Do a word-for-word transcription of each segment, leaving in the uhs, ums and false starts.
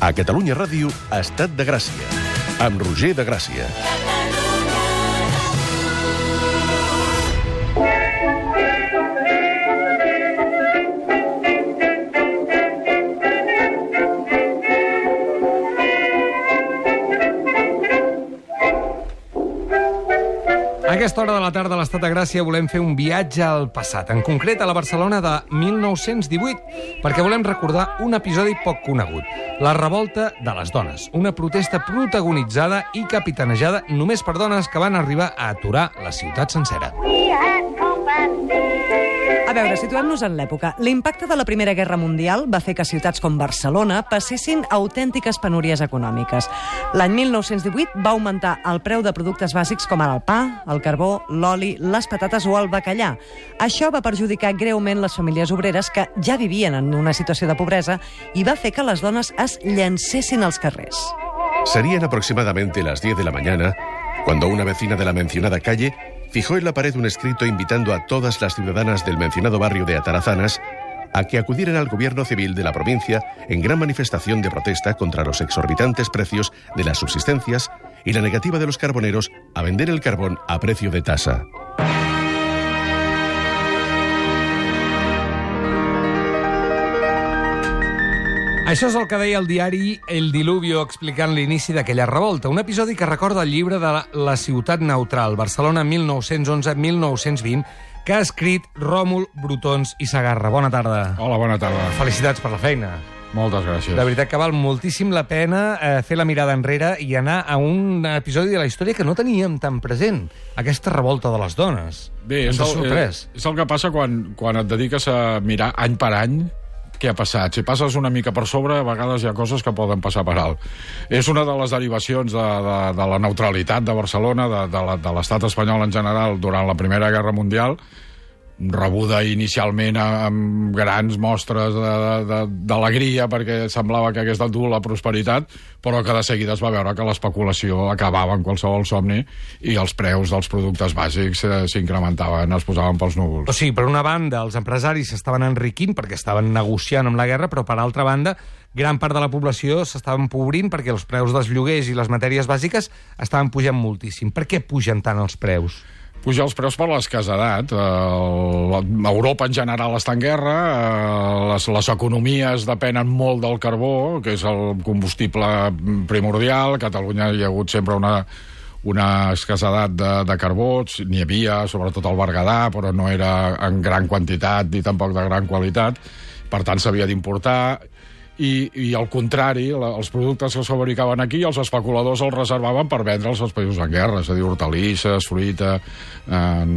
A Catalunya Ràdio, Estat de Gràcia, amb Roger de Gràcia. A aquesta hora de la tarda a l'Estat de Gràcia volem fer un viatge al passat, en concret a la Barcelona de mil nou-cents divuit, perquè volem recordar un episodi poc conegut, la Revolta de les Dones, una protesta protagonitzada i capitanejada només per dones que van arribar a aturar la ciutat sencera. A veure, situem-nos en l'època. L'impacte de la Primera Guerra Mundial va fer que ciutats com Barcelona passessin autèntiques penúries econòmiques. L'any mil nou-cents divuit va augmentar el preu de productes bàsics com ara el pa, el carbó, l'oli, les patates o el bacallà. Això va perjudicar greument les famílies obreres que ja vivien en una situació de pobresa i va fer que les dones es llancessin als carrers. Serían aproximadamente las diez de la mañana cuando una vecina de la mencionada calle fijó en la pared un escrito invitando a todas las ciudadanas del mencionado barrio de Atarazanas a que acudieran al gobierno civil de la provincia en gran manifestación de protesta contra los exorbitantes precios de las subsistencias y la negativa de los carboneros a vender el carbón a precio de tasa. Això és el que deia el diari El Diluvio explicant l'inici d'aquella revolta, un episodi que recorda el llibre de la, la ciutat neutral, Barcelona mil nou-cents onze a mil nou-cents vint, que ha escrit Ròmul Brutons i Sagarra. Bona tarda. Hola, bona tarda. Felicitats per la feina. Moltes gràcies. De veritat que val moltíssim la pena eh, fer la mirada enrere i anar a un episodi de la història que no teníem tan present, aquesta revolta de les dones. Bé, és el, és, és el que passa quan, quan et dediques a mirar any per any què ha passat. Si passes una mica per sobre, a vegades hi ha coses que poden passar per alt. És una de les derivacions de, de, de la neutralitat de Barcelona, de, de, de l'estat espanyol en general, durant la Primera Guerra Mundial, rebuda inicialment amb grans mostres d'alegria perquè semblava que hagués de dur la prosperitat, però que de seguida es va veure que l'especulació acabava en qualsevol somni i els preus dels productes bàsics s'incrementaven, es posaven pels núvols. O sigui, per una banda, els empresaris s'estaven enriquint perquè estaven negociant amb la guerra, però per altra banda, gran part de la població s'estava empobrint perquè els preus dels lloguers i les matèries bàsiques estaven pujant moltíssim. Per què pugen tant els preus? Puja els preus per l'escassedat. Uh, Europa en general està en guerra, uh, les, les economies depenen molt del carbó, que és el combustible primordial. A Catalunya hi ha hagut sempre una, una escassedat de, de carbó, n'hi havia, sobretot al Berguedà, però no era en gran quantitat ni tampoc de gran qualitat. Per tant, s'havia d'importar. I, i al contrari, la, els productes que es fabricaven aquí, els especuladors els reservaven per vendre'ls als països en guerra, és a dir, hortalisses, fruita, eh,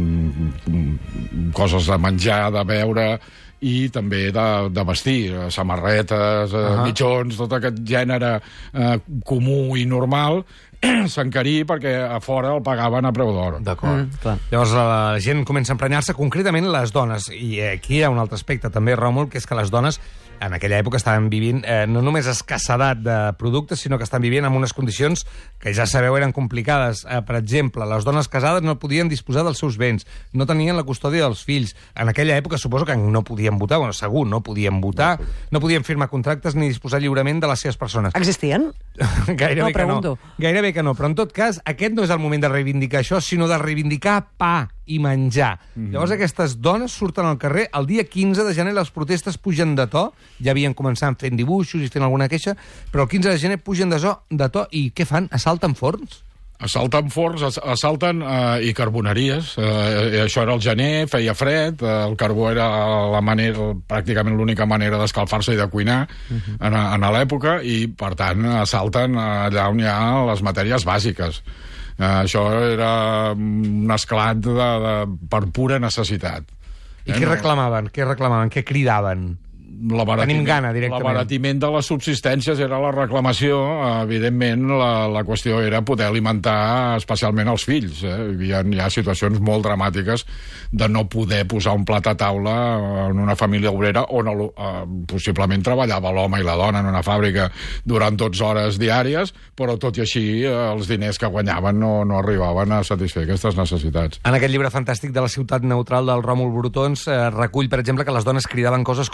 coses de menjar, de beure i també de, de vestir, samarretes, eh, uh-huh. mitjons, tot aquest gènere eh, comú i normal s'encarí perquè a fora el pagaven a preu d'or. D'acord. Mm, Llavors la gent comença a emprenyar-se, concretament les dones. I aquí hi ha un altre aspecte també, Ròmul, que és que les dones en aquella època estaven vivint eh, no només escassedat de productes, sinó que estan vivint en unes condicions que ja sabeu eren complicades. Eh, per exemple, les dones casades no podien disposar dels seus béns, no tenien la custòdia dels fills. En aquella època suposo que no podien votar, bueno, segur, no podien votar, no podien firmar contractes ni disposar lliurement de les seves persones. Existien? Gairebé no, que no. Gairebé que no, però en tot cas, aquest no és el moment de reivindicar això, sinó de reivindicar pa i menjar. Mm-hmm. Llavors aquestes dones surten al carrer, el dia quinze de gener les protestes pugen de to, ja havien començat fent dibuixos i fent alguna queixa, però el quinze de gener pugen de, so, de to i què fan? Assalten forns? Assalten forns, assalten eh, i carboneries. Eh, això era el gener, feia fred, eh, el carbó era la manera, pràcticament l'única manera d'escalfar-se i de cuinar uh-huh. en, en l'època, i per tant assalten allà on hi ha les matèries bàsiques. Uh, això era un esclat de, de, per pura necessitat. I eh, què reclamaven? Què reclamaven? Què cridaven? Tenim gana, directament. L'abaratiment de les subsistències era la reclamació. Evidentment, la, la qüestió era poder alimentar especialment els fills. Eh? Hi ha, hi ha situacions molt dramàtiques de no poder posar un plat a taula en una família obrera on el, eh, possiblement treballava l'home i la dona en una fàbrica durant dotze hores diàries, però tot i així eh, els diners que guanyaven no, no arribaven a satisfer aquestes necessitats. En aquest llibre fantàstic de la ciutat neutral del Ròmul Brutons eh, recull, per exemple, que les dones cridaven coses com tenim gana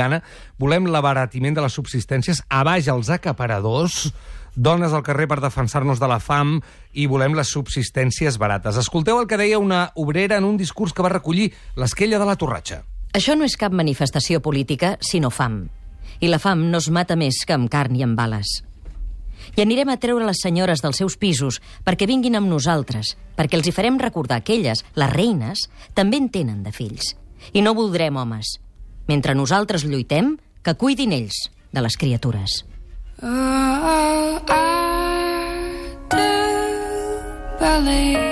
gana. Volem l'abaratiment de les subsistències, a baix els acaparadors, dones al carrer per defensar-nos de la fam i volem les subsistències barates. Escolteu el que deia una obrera en un discurs que va recollir l'esquella de la Torratxa. Això no és cap manifestació política, sinó fam. I la fam no es mata més que amb carn i amb bales. I anirem a treure les senyores dels seus pisos perquè vinguin amb nosaltres, perquè els hi farem recordar que elles, les reines, també en tenen de fills. I no voldrem homes. Mentre nosaltres lluitem, que cuidin ells de les criatures. Oh, I do believe.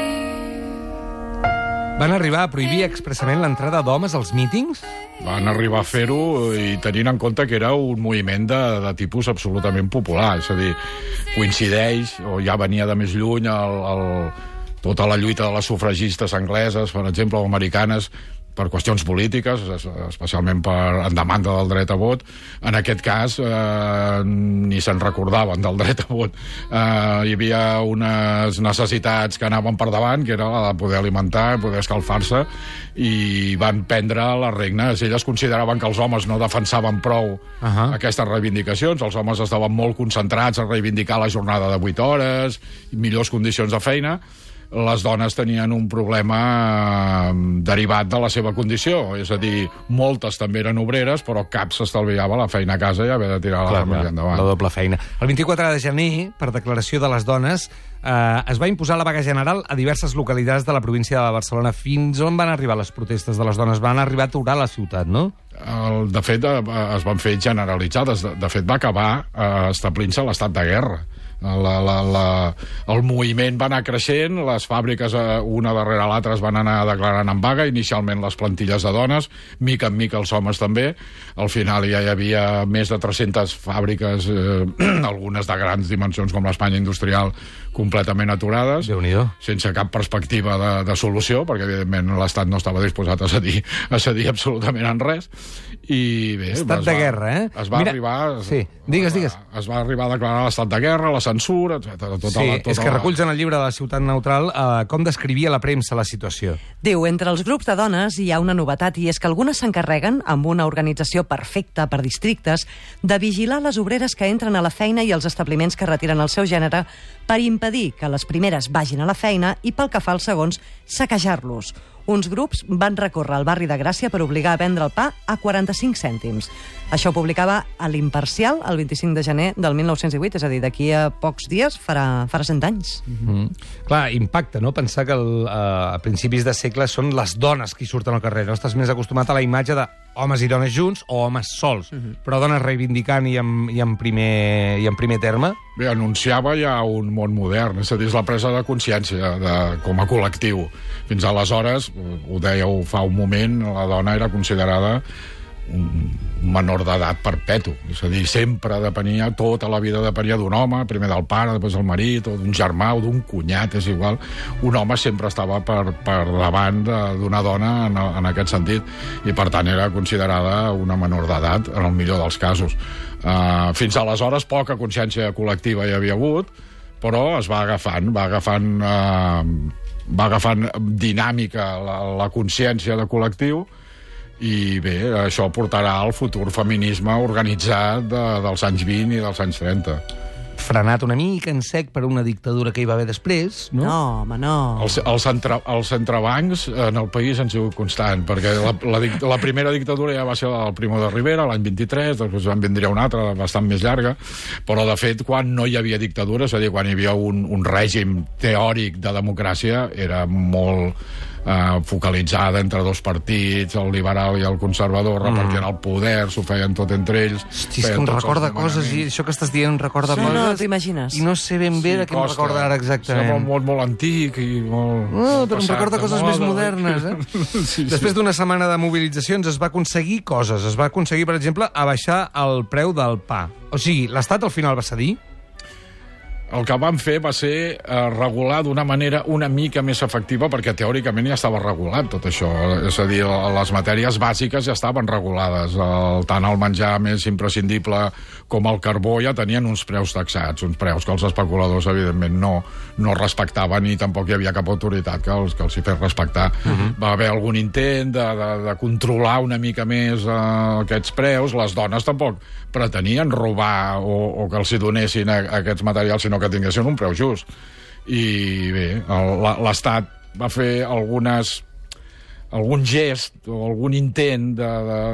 Van arribar a prohibir expressament l'entrada d'homes als mítings? Van arribar a fer-ho i tenint en compte que era un moviment de, de tipus absolutament popular. És a dir, coincideix, o ja venia de més lluny, el, el, tota la lluita de les sufragistes angleses, per exemple, o americanes, per qüestions polítiques, especialment per en demanda del dret a vot. En aquest cas, eh, ni se'n recordaven del dret a vot. Eh, hi havia unes necessitats que anaven per davant, que era la de poder alimentar, poder escalfar-se, i van prendre les regnes. Elles consideraven que els homes no defensaven prou uh-huh. aquestes reivindicacions. Els homes estaven molt concentrats a reivindicar la jornada de vuit hores, millors condicions de feina. Les dones tenien un problema derivat de la seva condició. És a dir, moltes també eren obreres, però cap s'estalviava la feina a casa i haver de tirar la família endavant. La doble feina. El vint-i-quatre de gener, per declaració de les dones, eh, es va imposar la vaga general a diverses localitats de la província de Barcelona. Fins on van arribar les protestes de les dones? Van arribar a aturar la ciutat, no? El, de fet, es van fer generalitzades. De, de fet, va acabar eh, establint-se l'estat de guerra. La, la, la, el moviment va anar creixent, les fàbriques una darrere l'altra es van anar declarant en vaga, inicialment les plantilles de dones, mica en mica els homes també. Al final ja hi havia més de tres-centes fàbriques, eh, algunes de grans dimensions com l'Espanya industrial, completament aturades, Déu-n'hi-do. sense cap perspectiva de, de solució, perquè evidentment l'Estat no estava disposat a cedir, a cedir absolutament en res. I bé, estat de va, guerra, eh? Es va Mira, arribar... Sí, digues, digues. Es va arribar a declarar l'estat de guerra, la censura, etcètera. Tota sí, la, tota és que la... reculls en el llibre de la Ciutat Neutral eh, com descrivia la premsa la situació. Diu, entre els grups de dones hi ha una novetat i és que algunes s'encarreguen, amb una organització perfecta per districtes, de vigilar les obreres que entren a la feina i els establiments que retiren el seu gènere per impedir que les primeres vagin a la feina i, pel que fa als segons, saquejar-los. Uns grups van recórrer al barri de Gràcia per obligar a vendre el pa a quaranta-cinc cèntims. Això ho publicava a l'Imparcial el vint-i-cinc de gener del mil nou-cents divuit, és a dir, d'aquí a pocs dies farà, farà cent anys. Mm-hmm. Clar, impacta, no?, pensar que el, eh, a principis de segle són les dones qui surten al carrer. No estàs més acostumat a la imatge de homes i dones junts o homes sols, mm-hmm. però dones reivindicant i en, i, en primer, i en primer terme. Bé, anunciava ja un món modern, és a dir, és la presa de consciència de, com a col·lectiu. Fins aleshores, ho dèieu fa un moment, la dona era considerada un menor d'edat perpetu. És a dir, sempre depenia, tota la vida depenia d'un home, primer del pare, després del marit, o d'un germà, o d'un cunyat, és igual. Un home sempre estava per, per davant d'una dona en, en aquest sentit, i per tant era considerada una menor d'edat, en el millor dels casos. Uh, fins aleshores poca consciència col·lectiva hi havia hagut, però es va agafant, va agafant, uh, va agafant dinàmica la, la consciència de col·lectiu. I bé, això portarà al futur feminisme organitzat de, dels anys vint i dels anys trenta. Frenat una mica en sec per una dictadura que hi va haver després, no? No, home, no. Els, els, entre, els entrebancs en el país han sigut constant, perquè la, la, la primera dictadura ja va ser el Primo de Rivera, l'any vint-i-tres, després en vindria una altra, bastant més llarga, però, de fet, quan no hi havia dictadura, és a dir, quan hi havia un, un règim teòric de democràcia, era molt eh, focalitzada entre dos partits, el liberal i el conservador, repartien mm. el poder, s'ho feien tot entre ells. Hosti, és que em recorda coses, i això que estàs dient em recorda sí, coses. No, t'ho imagines. I no sé ben bé sí, de què em recorda ara exactament. Sembla molt, molt antic i molt... No, però em recorda coses més modernes, eh? sí, sí. Després d'una setmana de mobilitzacions es va aconseguir coses. Es va aconseguir, per exemple, abaixar el preu del pa. O sigui, l'Estat al final va cedir? el que van fer va ser eh, regular d'una manera una mica més efectiva, perquè teòricament ja estava regulat tot això. És a dir, les matèries bàsiques ja estaven regulades. El, tant el menjar més imprescindible com el carbó ja tenien uns preus taxats, uns preus que els especuladors, evidentment, no, no respectaven, i tampoc hi havia cap autoritat que els, que els hi fes respectar. Uh-huh. Va haver algun intent de, de, de controlar una mica més eh, aquests preus. Les dones tampoc pretenien robar o, o que els hi donessin a, a aquests materials, sinó que tinguessin un preu just. I bé, l'Estat va fer algunes, algun gest o algun intent de,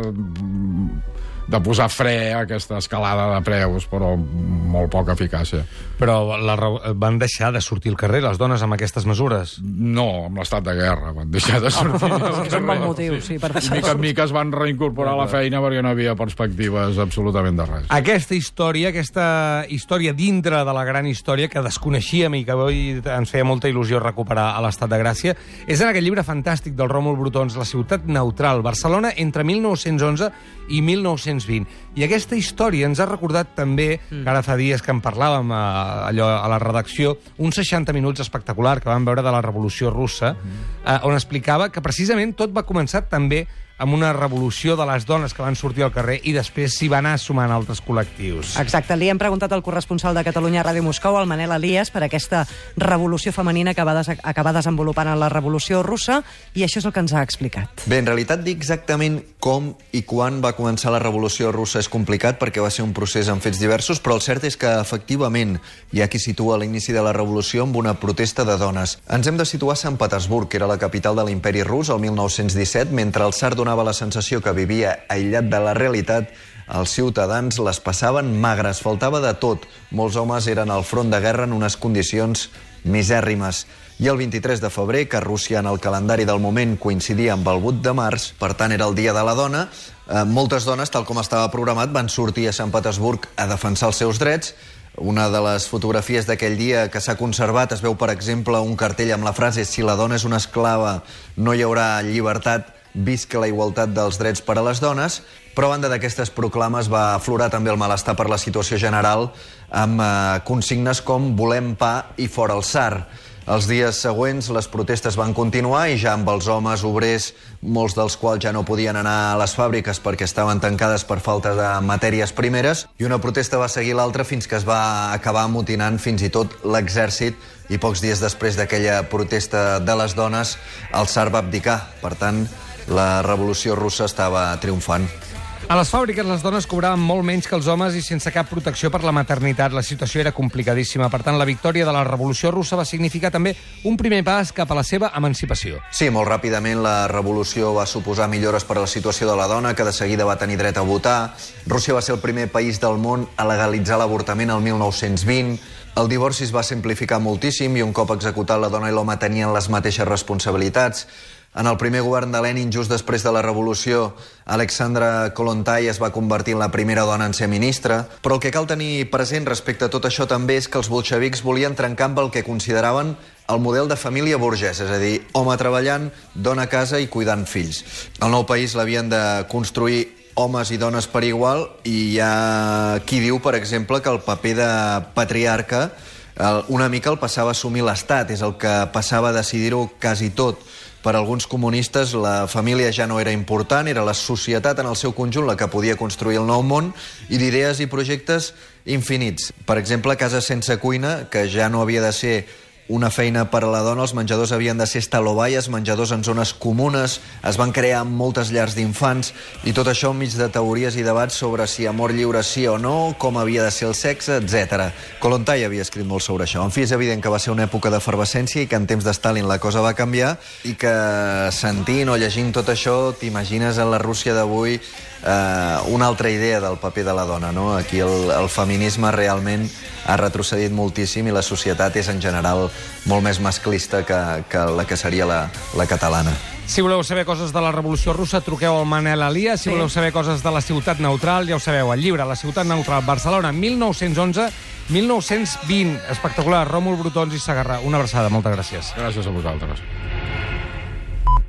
de, de posar fre a aquesta escalada de preus, però molt poca eficàcia. Però la, van deixar de sortir al carrer les dones amb aquestes mesures? No, amb l'estat de guerra van deixar de sortir. Oh, és un bon motiu, sí, per deixar de sortir. Mica en mica es van reincorporar a la feina perquè no havia perspectives absolutament de res. Aquesta història, aquesta història dintre de la gran història que desconeixíem i que avui ens feia molta il·lusió recuperar a l'Estat de Gràcia, és en aquest llibre fantàstic del Ròmul Brutons, La ciutat neutral, Barcelona entre mil nou-cents onze i mil nou-cents vint. I aquesta història ens ha recordat també, mm. que ara fa dies que en parlàvem a, allò, a la redacció, uns seixanta minuts espectacular que vam veure de la Revolució Russa, mm. eh, on explicava que precisament tot va començar també amb una revolució de les dones que van sortir al carrer i després s'hi va anar sumant altres col·lectius. Exacte. Li hem preguntat al corresponsal de Catalunya a Ràdio Moscou, el Manel Elias, per aquesta revolució femenina que va des acabar desenvolupant en la Revolució Russa, i això és el que ens ha explicat. Bé, en realitat dir exactament com i quan va començar la Revolució Russa és complicat perquè va ser un procés amb fets diversos, però el cert és que efectivament hi ha qui situa l'inici de la revolució amb una protesta de dones. Ens hem de situar a Sant Petersburg, que era la capital de l'imperi rus, el mil nou-cents disset, mentre el tsar donava la sensació que vivia aïllat de la realitat, els ciutadans les passaven magres, faltava de tot. Molts homes eren al front de guerra en unes condicions misèrrimes. I el vint-i-tres de febrer, que a Rússia en el calendari del moment coincidia amb el vuit de març, per tant era el dia de la dona, eh, moltes dones, tal com estava programat, van sortir a Sant Petersburg a defensar els seus drets. Una de les fotografies d'aquell dia que s'ha conservat es veu, per exemple, un cartell amb la frase «Si la dona és una esclava, no hi haurà llibertat, visca la igualtat dels drets per a les dones», però a banda d'aquestes proclames va aflorar també el malestar per la situació general amb eh, consignes com «volem pa i fora el tsar». Els dies següents les protestes van continuar i ja amb els homes obrers, molts dels quals ja no podien anar a les fàbriques perquè estaven tancades per falta de matèries primeres, i una protesta va seguir l'altra fins que es va acabar amotinant fins i tot l'exèrcit, i pocs dies després d'aquella protesta de les dones el tsar va abdicar. Per tant, la revolució russa estava triomfant. A les fàbriques les dones cobraven molt menys que els homes i sense cap protecció per la maternitat. La situació era complicadíssima. Per tant, la victòria de la Revolució Russa va significar també un primer pas cap a la seva emancipació. Sí, molt ràpidament la revolució va suposar millores per a la situació de la dona, que de seguida va tenir dret a votar. Rússia va ser el primer país del món a legalitzar l'avortament el mil nou-cents vint. El divorci es va simplificar moltíssim i un cop executat la dona i l'home tenien les mateixes responsabilitats. En el primer govern de Lenin, just després de la revolució, Alexandra Kollontai es va convertir en la primera dona en ser ministra. Però el que cal tenir present respecte a tot això també és que els bolxevics volien trencar amb el que consideraven el model de família burgès, és a dir, home treballant, dona a casa i cuidant fills. El nou país l'havien de construir homes i dones per igual, i hi ha qui diu, per exemple, que el paper de patriarca una mica el passava a assumir l'Estat, és el que passava a decidir-ho quasi tot. Per alguns comunistes la família ja no era important, era la societat en el seu conjunt la que podia construir el nou món, i d'idees i projectes infinits. Per exemple, cases sense cuina, que ja no havia de ser una feina per a la dona, els menjadors havien de ser estalobaies, menjadors en zones comunes, es van crear moltes llars d'infants, i tot això enmig de teories i debats sobre si amor lliure sí o no, com havia de ser el sexe, etcètera. Kollontai havia escrit molt sobre això. En fi, és evident que va ser una època d'efervescència i que en temps de Stalin la cosa va canviar, i que sentint o llegint tot això t'imagines en la Rússia d'avui eh, una altra idea del paper de la dona, no? Aquí el, el feminisme realment ha retrocedit moltíssim i la societat és en general molt més masclista que, que la que seria la, la catalana. Si voleu saber coses de la Revolució Russa, truqueu al Manel Elias. Si sí. voleu saber coses de la ciutat neutral, ja ho sabeu, el llibre La ciutat neutral, Barcelona, mil nou-cents onze a mil nou-cents vint. Espectacular, Ròmul Brutons i Segarra. Una abraçada, moltes gràcies. Gràcies a vosaltres.